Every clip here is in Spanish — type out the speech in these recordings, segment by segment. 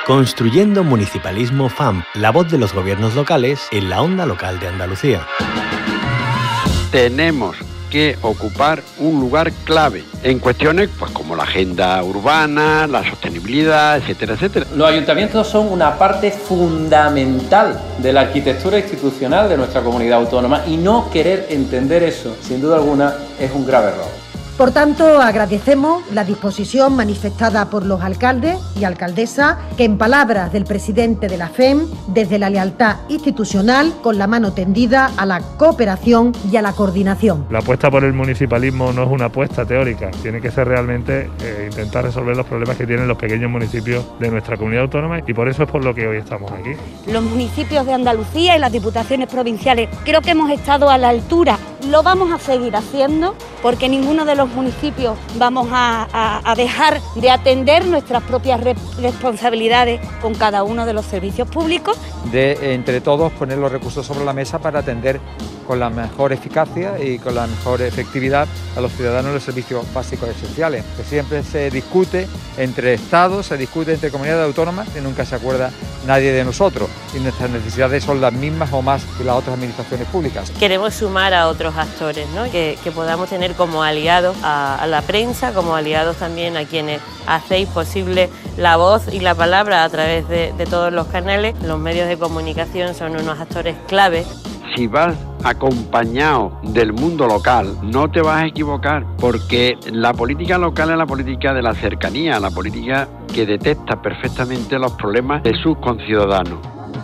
Construyendo Municipalismo FAMP, la voz de los gobiernos locales en la onda local de Andalucía. Tenemos que ocupar un lugar clave en cuestiones pues como la agenda urbana, la sostenibilidad, etcétera, etcétera. Los ayuntamientos son una parte fundamental de la arquitectura institucional de nuestra comunidad autónoma y no querer entender eso, sin duda alguna, es un grave error. Por tanto, agradecemos la disposición manifestada por los alcaldes y alcaldesas que, en palabras del presidente de la FEM, desde la lealtad institucional, con la mano tendida a la cooperación y a la coordinación. La apuesta por el municipalismo no es una apuesta teórica, tiene que ser realmente intentar resolver los problemas que tienen los pequeños municipios de nuestra comunidad autónoma y por eso es por lo que hoy estamos aquí. Los municipios de Andalucía y las diputaciones provinciales creo que hemos estado a la altura, lo vamos a seguir haciendo porque ninguno de los municipios vamos a dejar de atender nuestras propias responsabilidades con cada uno de los servicios públicos. De entre todos poner los recursos sobre la mesa para atender con la mejor eficacia y con la mejor efectividad a los ciudadanos los servicios básicos esenciales, que siempre se discute entre estados, se discute entre comunidades autónomas y nunca se acuerda nadie de nosotros y nuestras necesidades son las mismas o más que las otras administraciones públicas. Queremos sumar a otros actores, ¿no? que podamos tener como aliados a la prensa, como aliados también a quienes hacéis posible la voz y la palabra a través de todos los canales. Los medios de comunicación son unos actores clave. Si vas acompañado del mundo local, no te vas a equivocar, porque la política local es la política de la cercanía, la política que detecta perfectamente los problemas de sus conciudadanos.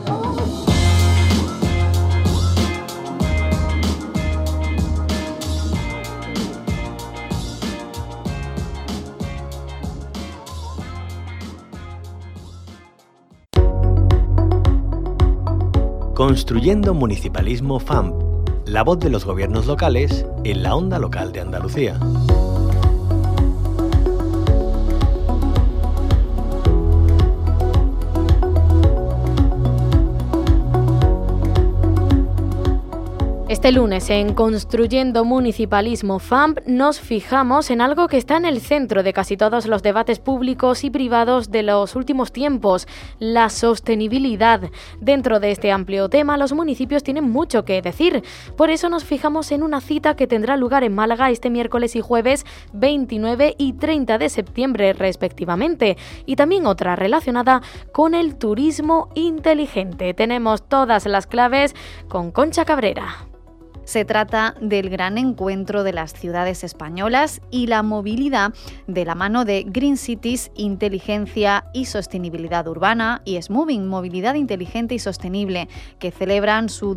Construyendo Municipalismo FAMP, la voz de los gobiernos locales en la onda local de Andalucía. Este lunes en Construyendo Municipalismo FAMP nos fijamos en algo que está en el centro de casi todos los debates públicos y privados de los últimos tiempos, la sostenibilidad. Dentro de este amplio tema, los municipios tienen mucho que decir. Por eso nos fijamos en una cita que tendrá lugar en Málaga este miércoles y jueves 29 y 30 de septiembre respectivamente, y también otra relacionada con el turismo inteligente. Tenemos todas las claves con Concha Cabrera. Se trata del gran encuentro de las ciudades españolas y la movilidad de la mano de Green Cities, Inteligencia y Sostenibilidad Urbana y Smoving, Movilidad Inteligente y Sostenible, que celebran su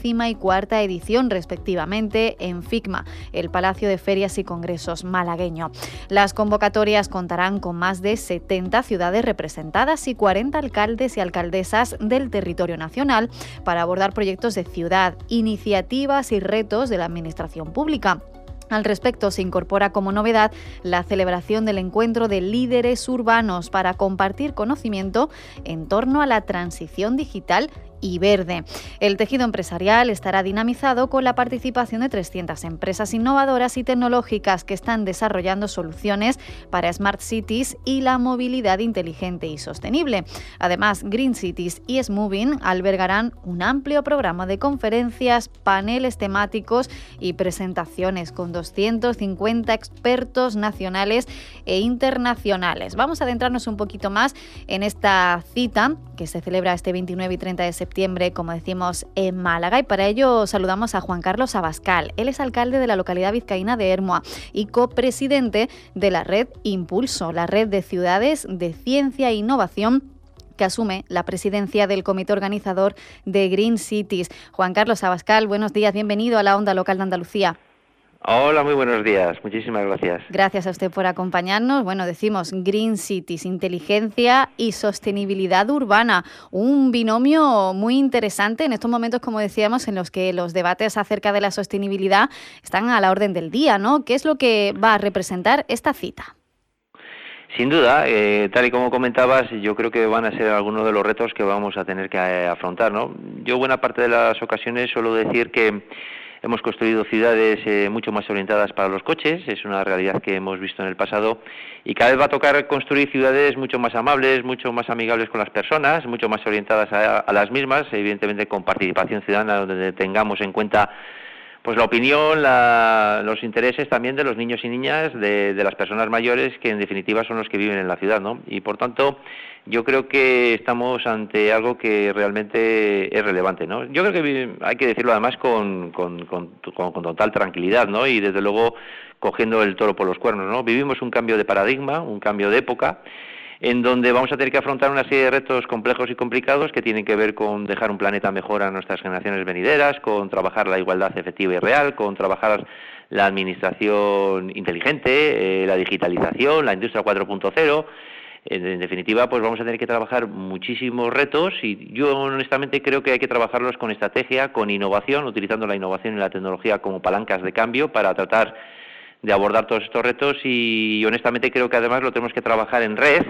24ª edición respectivamente en FICMA, el Palacio de Ferias y Congresos malagueño. Las convocatorias contarán con más de 70 ciudades representadas y 40 alcaldes y alcaldesas del territorio nacional para abordar proyectos de ciudad, iniciativas y retos de la administración pública. Al respecto, se incorpora como novedad la celebración del encuentro de líderes urbanos para compartir conocimiento en torno a la transición digital y verde. El tejido empresarial estará dinamizado con la participación de 300 empresas innovadoras y tecnológicas que están desarrollando soluciones para Smart Cities y la movilidad inteligente y sostenible. Además, Green Cities y Smoving albergarán un amplio programa de conferencias, paneles temáticos y presentaciones con 250 expertos nacionales e internacionales. Vamos a adentrarnos un poquito más en esta cita que se celebra este 29 y 30 de septiembre, como decimos, en Málaga, y para ello saludamos a Juan Carlos Abascal. Él es alcalde de la localidad vizcaína de Hermoa y copresidente de la red Impulso, la red de ciudades de ciencia e innovación que asume la presidencia del comité organizador de Green Cities. Juan Carlos Abascal, buenos días, bienvenido a la onda local de Andalucía. Hola, muy buenos días. Muchísimas gracias. Gracias a usted por acompañarnos. Bueno, decimos Green Cities, inteligencia y sostenibilidad urbana. Un binomio muy interesante en estos momentos, como decíamos, en los que los debates acerca de la sostenibilidad están a la orden del día, ¿no? ¿Qué es lo que va a representar esta cita? Sin duda, tal y como comentabas, yo creo que van a ser algunos de los retos que vamos a tener que afrontar, ¿no? Yo buena parte de las ocasiones suelo decir que Hemos construido ciudades mucho más orientadas para los coches, es una realidad que hemos visto en el pasado, y cada vez va a tocar construir ciudades mucho más amables, mucho más amigables con las personas, mucho más orientadas a las mismas, evidentemente con participación ciudadana, donde tengamos en cuenta pues la opinión, los intereses también de los niños y niñas, de las personas mayores, que en definitiva son los que viven en la ciudad, ¿no? Y por tanto, yo creo que estamos ante algo que realmente es relevante, ¿no? Yo creo que hay que decirlo además con total tranquilidad, ¿no? Y desde luego cogiendo el toro por los cuernos, ¿no? Vivimos un cambio de paradigma, un cambio de época, en donde vamos a tener que afrontar una serie de retos complejos y complicados que tienen que ver con dejar un planeta mejor a nuestras generaciones venideras, con trabajar la igualdad efectiva y real, con trabajar la administración inteligente, la digitalización, la industria 4.0. En definitiva, pues vamos a tener que trabajar muchísimos retos, y yo honestamente creo que hay que trabajarlos con estrategia, con innovación, utilizando la innovación y la tecnología como palancas de cambio para tratar de abordar todos estos retos, y honestamente creo que además lo tenemos que trabajar en red,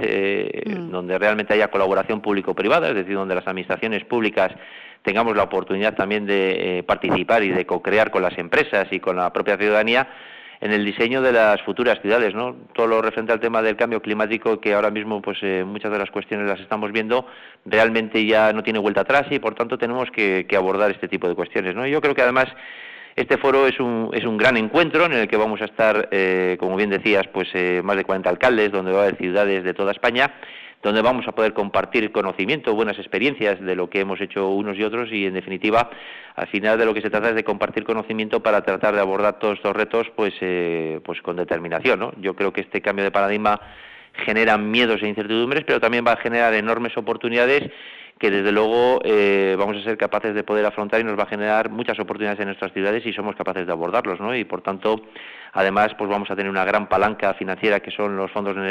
donde realmente haya colaboración público-privada, es decir, donde las administraciones públicas tengamos la oportunidad también de participar y de co-crear con las empresas y con la propia ciudadanía en el diseño de las futuras ciudades, ¿no? Todo lo referente al tema del cambio climático, que ahora mismo pues muchas de las cuestiones las estamos viendo, realmente ya no tiene vuelta atrás, y por tanto tenemos que abordar este tipo de cuestiones, ¿no? Yo creo que además este foro es un gran encuentro en el que vamos a estar, como bien decías, pues más de 40 alcaldes, donde va a haber ciudades de toda España, donde vamos a poder compartir conocimiento, buenas experiencias de lo que hemos hecho unos y otros, y en definitiva, al final de lo que se trata es de compartir conocimiento para tratar de abordar todos estos retos pues con determinación, ¿no? Yo creo que este cambio de paradigma genera miedos e incertidumbres, pero también va a generar enormes oportunidades que desde luego vamos a ser capaces de poder afrontar, y nos va a generar muchas oportunidades en nuestras ciudades si somos capaces de abordarlos, ¿no? Y por tanto, además, pues vamos a tener una gran palanca financiera que son los fondos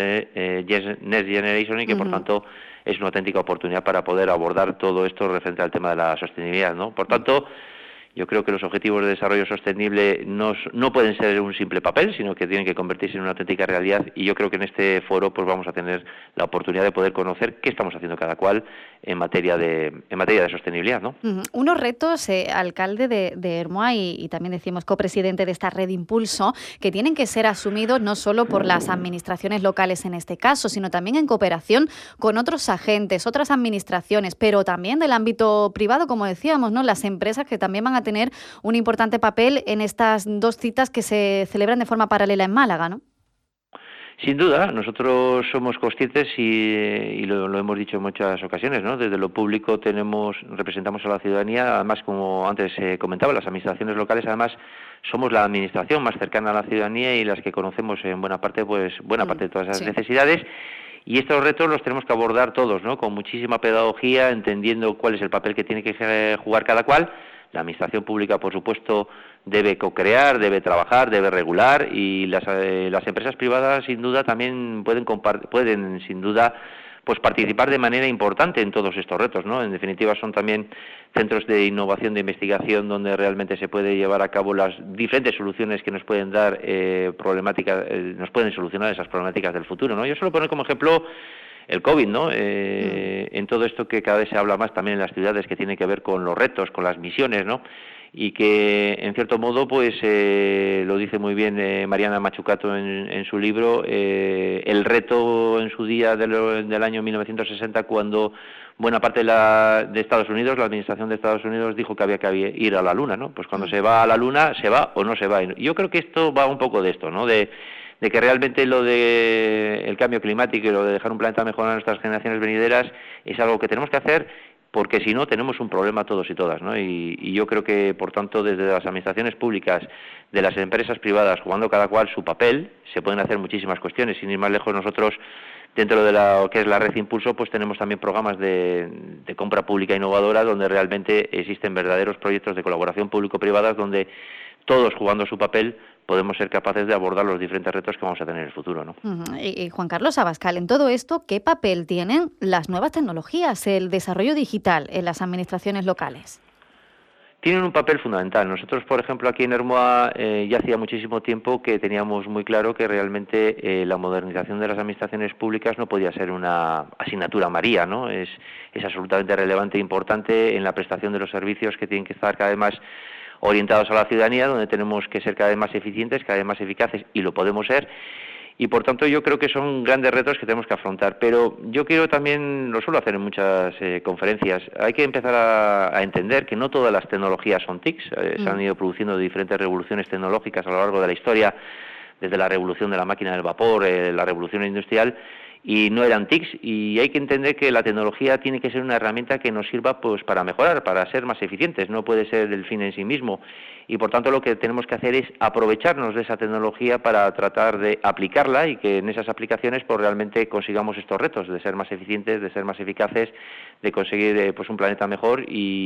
Next Generation, y que por tanto es una auténtica oportunidad para poder abordar todo esto referente al tema de la sostenibilidad, ¿no? Por tanto, yo creo que los objetivos de desarrollo sostenible no pueden ser un simple papel, sino que tienen que convertirse en una auténtica realidad, y yo creo que en este foro pues vamos a tener la oportunidad de poder conocer qué estamos haciendo cada cual en materia de sostenibilidad, ¿no? Unos retos, alcalde de Hermoa, y también decimos copresidente de esta red Impulso, que tienen que ser asumidos no solo por las administraciones locales en este caso, sino también en cooperación con otros agentes, otras administraciones, pero también del ámbito privado, como decíamos, ¿no? Las empresas, que también van a tener un importante papel en estas dos citas que se celebran de forma paralela en Málaga, ¿no? Sin duda, nosotros somos conscientes y lo hemos dicho en muchas ocasiones, ¿no? Desde lo público representamos a la ciudadanía, además, como antes comentaba, las administraciones locales, además, somos la administración más cercana a la ciudadanía y las que conocemos en buena parte de todas esas necesidades. Y estos retos los tenemos que abordar todos, ¿no? Con muchísima pedagogía, entendiendo cuál es el papel que tiene que jugar cada cual. La administración pública, por supuesto, debe co-crear, debe trabajar, debe regular, y las empresas privadas, sin duda, también pueden sin duda, pues participar de manera importante en todos estos retos, ¿no? En definitiva, son también centros de innovación, de investigación, donde realmente se puede llevar a cabo las diferentes soluciones que nos pueden dar nos pueden solucionar esas problemáticas del futuro, ¿no? Yo suelo poner como ejemplo el COVID, ¿no? En todo esto que cada vez se habla más también en las ciudades, que tiene que ver con los retos, con las misiones, ¿no? Y que, en cierto modo, pues lo dice muy bien Mariana Mazzucato en su libro, el reto en su día del año 1960, cuando buena parte de Estados Unidos, la administración de Estados Unidos, dijo que había que ir a la Luna, ¿no? Pues cuando se va a la Luna, se va o no se va. Y yo creo que esto va un poco de esto, ¿no? De que realmente lo de el cambio climático y lo de dejar un planeta mejor a nuestras generaciones venideras es algo que tenemos que hacer, porque si no tenemos un problema todos y todas, ¿no? Y yo creo que, por tanto, desde las administraciones públicas, de las empresas privadas, jugando cada cual su papel, se pueden hacer muchísimas cuestiones. Sin ir más lejos, nosotros, dentro de lo que es la red Impulso, pues tenemos también programas de compra pública innovadora, donde realmente existen verdaderos proyectos de colaboración público-privadas, donde todos, jugando su papel, podemos ser capaces de abordar los diferentes retos que vamos a tener en el futuro, ¿no? Y Juan Carlos Abascal, en todo esto, ¿qué papel tienen las nuevas tecnologías, el desarrollo digital en las administraciones locales? Tienen un papel fundamental. Nosotros, por ejemplo, aquí en Hermoa ya hacía muchísimo tiempo que teníamos muy claro que realmente la modernización de las administraciones públicas no podía ser una asignatura María, ¿no? Es absolutamente relevante e importante en la prestación de los servicios, que tienen que estar cada vez más orientados a la ciudadanía, donde tenemos que ser cada vez más eficientes, cada vez más eficaces, y lo podemos ser. Y por tanto yo creo que son grandes retos que tenemos que afrontar, pero yo quiero también, lo suelo hacer en muchas conferencias, hay que empezar a entender que no todas las tecnologías son TICs, se han ido produciendo diferentes revoluciones tecnológicas a lo largo de la historia, desde la revolución de la máquina del vapor, la revolución industrial, y no eran TICs, y hay que entender que la tecnología tiene que ser una herramienta que nos sirva pues para mejorar, para ser más eficientes, no puede ser el fin en sí mismo, y por tanto lo que tenemos que hacer es aprovecharnos de esa tecnología para tratar de aplicarla y que en esas aplicaciones pues realmente consigamos estos retos de ser más eficientes, de ser más eficaces, de conseguir pues un planeta mejor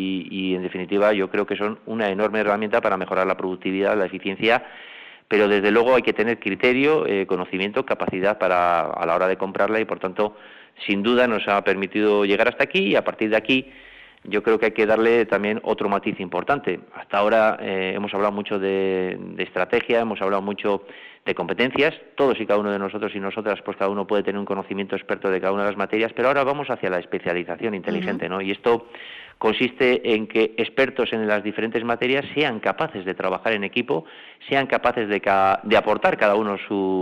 y en definitiva yo creo que son una enorme herramienta para mejorar la productividad, la eficiencia, pero desde luego hay que tener criterio, conocimiento, capacidad a la hora de comprarla y por tanto sin duda nos ha permitido llegar hasta aquí y a partir de aquí yo creo que hay que darle también otro matiz importante. Hasta ahora hemos hablado mucho de estrategia, hemos hablado mucho de competencias, todos y cada uno de nosotros y nosotras, pues cada uno puede tener un conocimiento experto de cada una de las materias, pero ahora vamos hacia la especialización inteligente, ¿no? Y esto consiste en que expertos en las diferentes materias sean capaces de trabajar en equipo, sean capaces de aportar cada uno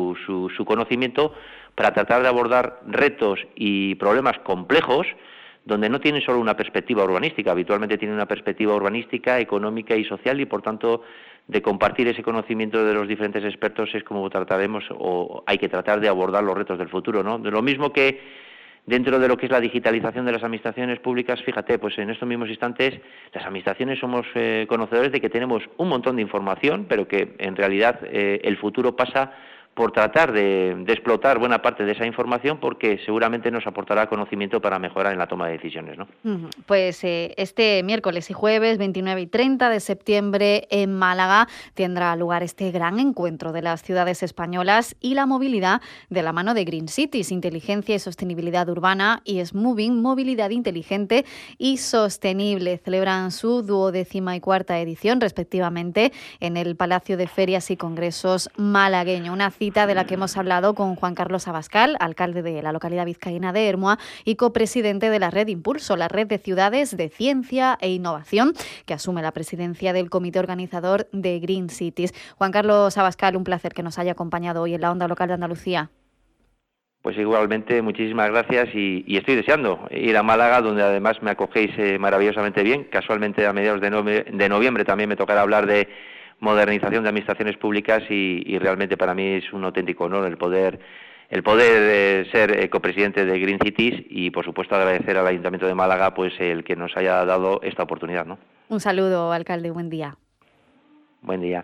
su conocimiento para tratar de abordar retos y problemas complejos donde no tienen solo una perspectiva urbanística, habitualmente tienen una perspectiva urbanística, económica y social y por tanto de compartir ese conocimiento de los diferentes expertos es como trataremos o hay que tratar de abordar los retos del futuro, ¿no? De lo mismo que dentro de lo que es la digitalización de las administraciones públicas, fíjate, pues en estos mismos instantes las administraciones somos conocedores de que tenemos un montón de información, pero que en realidad el futuro pasa por tratar de explotar buena parte de esa información porque seguramente nos aportará conocimiento para mejorar en la toma de decisiones, ¿no? Pues este miércoles y jueves 29 y 30 de septiembre en Málaga tendrá lugar este gran encuentro de las ciudades españolas y la movilidad de la mano de Green Cities, inteligencia y sostenibilidad urbana, y Smuving, movilidad inteligente y sostenible. Celebran su 24ª edición respectivamente en el Palacio de Ferias y Congresos malagueño. Una cita de la que hemos hablado con Juan Carlos Abascal, alcalde de la localidad vizcaína de Hermua y copresidente de la Red Impulso, la red de ciudades de ciencia e innovación, que asume la presidencia del comité organizador de Green Cities. Juan Carlos Abascal, un placer que nos haya acompañado hoy en la Onda Local de Andalucía. Pues igualmente, muchísimas gracias y estoy deseando ir a Málaga, donde además me acogéis maravillosamente bien. Casualmente a mediados de noviembre también me tocará hablar de modernización de administraciones públicas y realmente para mí es un auténtico honor el poder ser copresidente de Green Cities y por supuesto agradecer al Ayuntamiento de Málaga pues el que nos haya dado esta oportunidad, ¿no? Un saludo, alcalde, buen día. Buen día.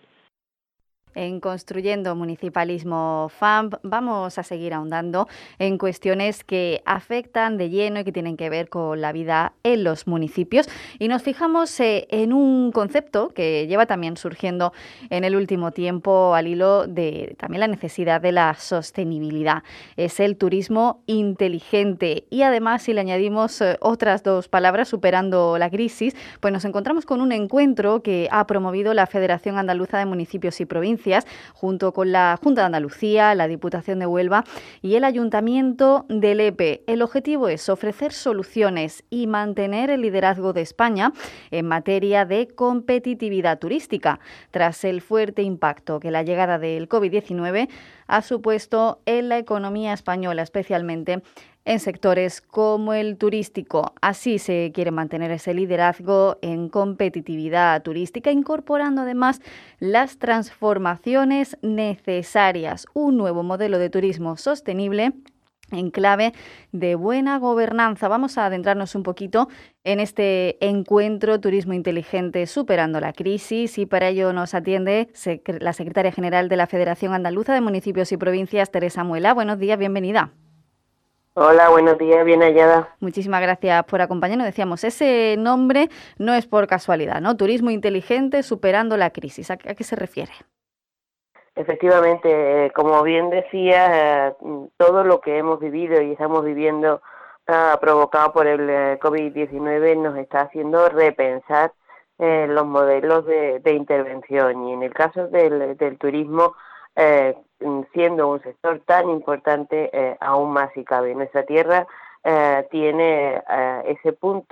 En Construyendo Municipalismo FAMP vamos a seguir ahondando en cuestiones que afectan de lleno y que tienen que ver con la vida en los municipios. Y nos fijamos en un concepto que lleva también surgiendo en el último tiempo al hilo de también la necesidad de la sostenibilidad. Es el turismo inteligente. Y además, si le añadimos otras dos palabras, superando la crisis, pues nos encontramos con un encuentro que ha promovido la Federación Andaluza de Municipios y Provincias, junto con la Junta de Andalucía, la Diputación de Huelva y el Ayuntamiento de Lepe. El objetivo es ofrecer soluciones y mantener el liderazgo de España en materia de competitividad turística, tras el fuerte impacto que la llegada del COVID-19 ha supuesto en la economía española, especialmente en sectores como el turístico. Así se quiere mantener ese liderazgo en competitividad turística, incorporando además las transformaciones necesarias, un nuevo modelo de turismo sostenible en clave de buena gobernanza. Vamos a adentrarnos un poquito en este encuentro Turismo Inteligente Superando la Crisis y para ello nos atiende la secretaria general de la Federación Andaluza de Municipios y Provincias, Teresa Muela. Buenos días, bienvenida. Hola, buenos días, bien hallada. Muchísimas gracias por acompañarnos. Decíamos, ese nombre no es por casualidad, ¿no? Turismo Inteligente Superando la Crisis. ¿A qué se refiere? Efectivamente, como bien decía, todo lo que hemos vivido y estamos viviendo provocado por el COVID-19 nos está haciendo repensar los modelos de intervención. Y en el caso del turismo, siendo un sector tan importante, aún más si cabe. Nuestra tierra tiene ese punto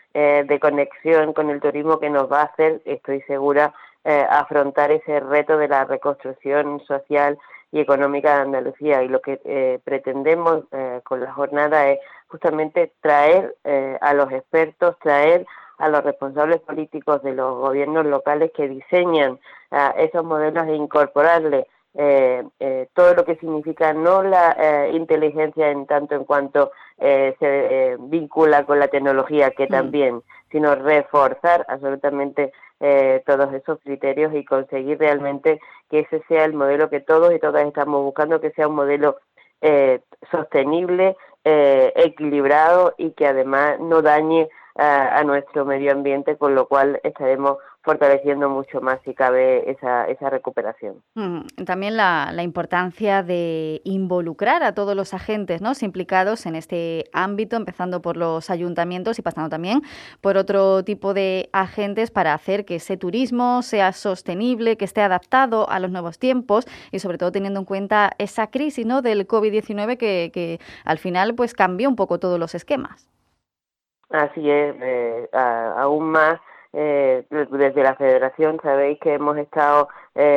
de conexión con el turismo que nos va a hacer, estoy segura, afrontar ese reto de la reconstrucción social y económica de Andalucía. Y lo que pretendemos con la jornada es justamente traer a los expertos, traer a los responsables políticos de los gobiernos locales que diseñan esos modelos e incorporarle todo lo que significa no la inteligencia en tanto en cuanto se vincula con la tecnología, que también, sino reforzar absolutamente todos esos criterios y conseguir realmente que ese sea el modelo que todos y todas estamos buscando, que sea un modelo sostenible, equilibrado y que además no dañe a nuestro medio ambiente, con lo cual estaremos fortaleciendo mucho más, si cabe, esa recuperación. También la importancia de involucrar a todos los agentes, ¿no?, implicados en este ámbito, empezando por los ayuntamientos y pasando también por otro tipo de agentes para hacer que ese turismo sea sostenible, que esté adaptado a los nuevos tiempos y sobre todo teniendo en cuenta esa crisis, ¿no?, del COVID-19 que al final pues cambió un poco todos los esquemas. Así es, aún más. Desde la Federación sabéis que hemos estado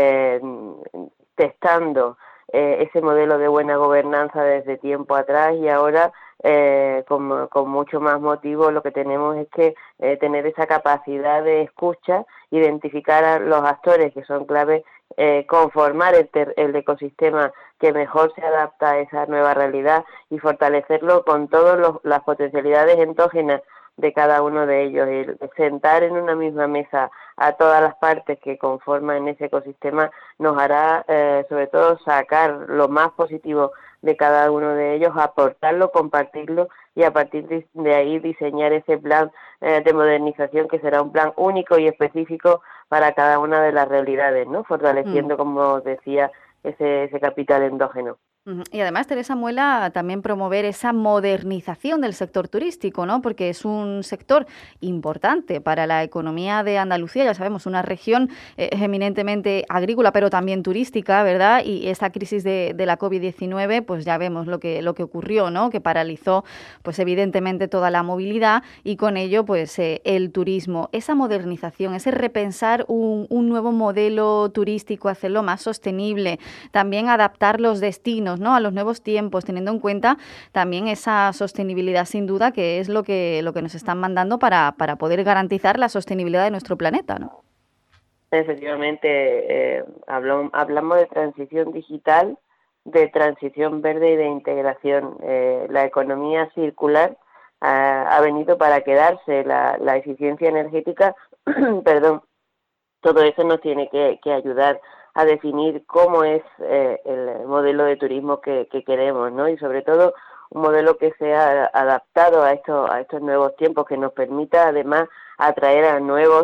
testando ese modelo de buena gobernanza desde tiempo atrás y ahora con mucho más motivo lo que tenemos es que tener esa capacidad de escucha, identificar a los actores que son clave, conformar el ecosistema que mejor se adapta a esa nueva realidad y fortalecerlo con todas las potencialidades endógenas de cada uno de ellos, y sentar en una misma mesa a todas las partes que conforman ese ecosistema nos hará sobre todo sacar lo más positivo de cada uno de ellos, aportarlo, compartirlo y a partir de ahí diseñar ese plan de modernización que será un plan único y específico para cada una de las realidades, ¿no? Fortaleciendo, como os decía, ese capital endógeno. Y además, Teresa Muela, también promover esa modernización del sector turístico, ¿no? Porque es un sector importante para la economía de Andalucía, ya sabemos, una región eminentemente agrícola, pero también turística, ¿verdad? Y esta crisis de la COVID-19, pues ya vemos lo que ocurrió, ¿no? Que paralizó, pues evidentemente, toda la movilidad y con ello, pues el turismo. Esa modernización, ese repensar un nuevo modelo turístico, hacerlo más sostenible, también adaptar los destinos, ¿no?, a los nuevos tiempos, teniendo en cuenta también esa sostenibilidad, sin duda, que es lo que nos están mandando para poder garantizar la sostenibilidad de nuestro planeta, ¿no? Efectivamente, hablamos de transición digital, de transición verde y de integración. La economía circular ha venido para quedarse, la eficiencia energética, perdón, todo eso nos tiene que ayudar a definir cómo es el modelo de turismo que queremos, ¿no? Y sobre todo un modelo que sea adaptado a estos nuevos tiempos, que nos permita además atraer a nuevos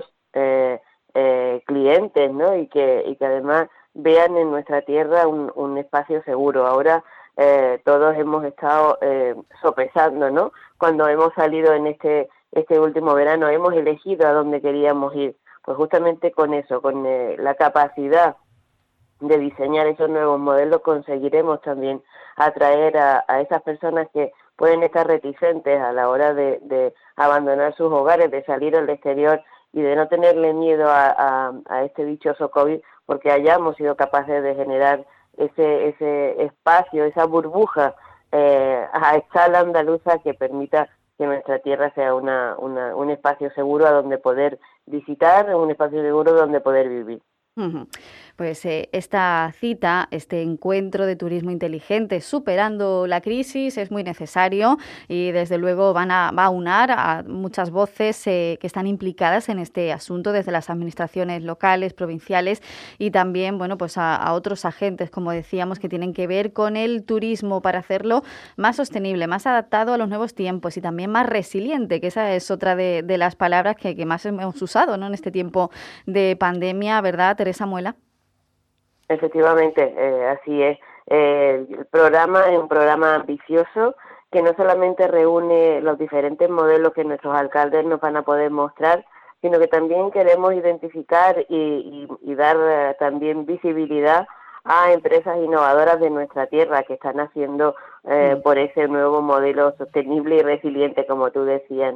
clientes, ¿no? Y que además vean en nuestra tierra un espacio seguro. Ahora todos hemos estado sopesando, ¿no? Cuando hemos salido en este último verano, hemos elegido a dónde queríamos ir. Pues justamente con eso, con la capacidad de diseñar esos nuevos modelos, conseguiremos también atraer a esas personas que pueden estar reticentes a la hora de abandonar sus hogares, de salir al exterior y de no tenerle miedo a este dichoso COVID, porque hayamos sido capaces de generar ese espacio, esa burbuja a escala andaluza que permita que nuestra tierra sea un espacio seguro a donde poder visitar, un espacio seguro donde poder vivir. Pues esta cita, este encuentro de turismo inteligente superando la crisis es muy necesario y desde luego va a aunar a muchas voces que están implicadas en este asunto desde las administraciones locales, provinciales y también, bueno, pues a otros agentes, como decíamos, que tienen que ver con el turismo para hacerlo más sostenible, más adaptado a los nuevos tiempos y también más resiliente, que esa es otra de las palabras que más hemos usado, ¿no?, en este tiempo de pandemia, ¿verdad, Teresa Muela? Efectivamente, así es. El programa es un programa ambicioso que no solamente reúne los diferentes modelos que nuestros alcaldes nos van a poder mostrar, sino que también queremos identificar y dar también visibilidad a empresas innovadoras de nuestra tierra que están haciendo por ese nuevo modelo sostenible y resiliente, como tú decías, ¿no?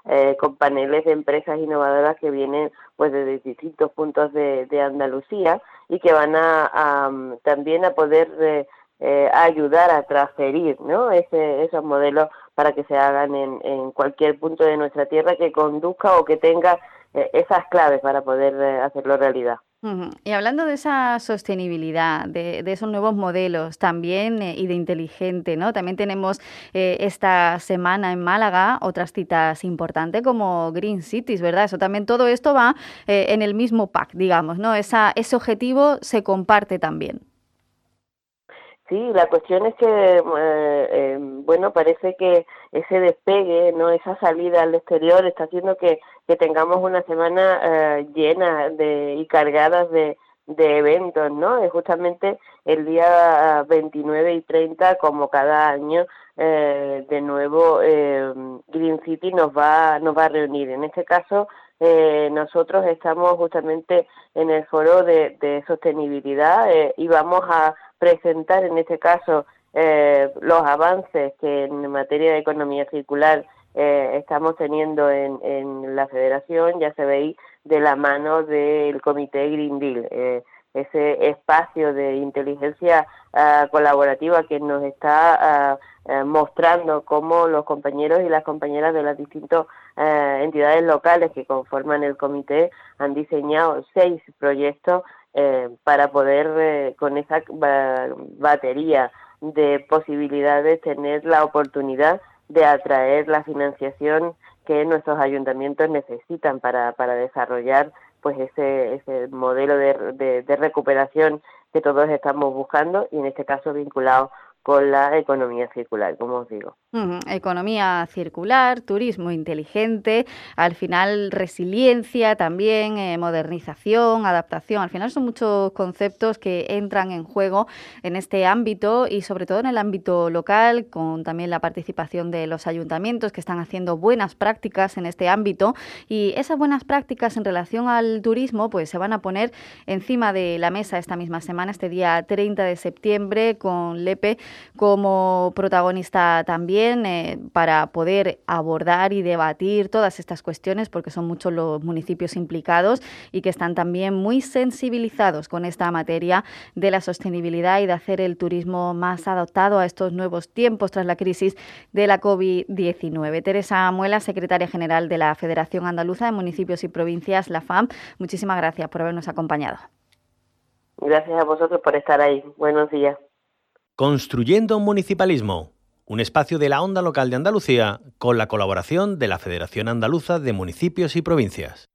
con paneles de empresas innovadoras que vienen pues desde distintos puntos de Andalucía y que van también a poder ayudar a transferir, ¿no?, esos modelos para que se hagan en cualquier punto de nuestra tierra que conduzca o que tenga esas claves para poder hacerlo realidad. Y hablando de esa sostenibilidad, de esos nuevos modelos también y de inteligente, ¿no? También tenemos esta semana en Málaga otras citas importantes como Green Cities, ¿verdad? Eso también, todo esto va en el mismo pack, digamos, ¿no? Ese objetivo se comparte también. Sí, la cuestión es que, bueno, parece que ese despegue, no, esa salida al exterior está haciendo que tengamos una semana llena y cargadas de eventos, ¿no? Justamente el día 29 y 30, como cada año, de nuevo Green City nos va a reunir. En este caso, nosotros estamos justamente en el foro de sostenibilidad y vamos a presentar en este caso los avances que en materia de economía circular estamos teniendo en la Federación, ya sabéis, de la mano del Comité Green Deal, ese espacio de inteligencia colaborativa que nos está mostrando cómo los compañeros y las compañeras de las distintas entidades locales que conforman el comité han diseñado 6 proyectos para poder, con esa batería de posibilidades, tener la oportunidad de atraer la financiación que nuestros ayuntamientos necesitan para desarrollar pues ese modelo de recuperación que todos estamos buscando y en este caso vinculado con la economía circular, como os digo. Economía circular, turismo inteligente, al final resiliencia también, modernización, adaptación, al final son muchos conceptos que entran en juego en este ámbito y sobre todo en el ámbito local, con también la participación de los ayuntamientos que están haciendo buenas prácticas en este ámbito y esas buenas prácticas en relación al turismo pues se van a poner encima de la mesa esta misma semana, este día 30 de septiembre con LEPE como protagonista también para poder abordar y debatir todas estas cuestiones porque son muchos los municipios implicados y que están también muy sensibilizados con esta materia de la sostenibilidad y de hacer el turismo más adaptado a estos nuevos tiempos tras la crisis de la COVID-19. Teresa Muela, secretaria general de la Federación Andaluza de Municipios y Provincias, la FAM, muchísimas gracias por habernos acompañado. Gracias a vosotros por estar ahí. Buenos días. Construyendo Municipalismo, un espacio de la Onda Local de Andalucía con la colaboración de la Federación Andaluza de Municipios y Provincias.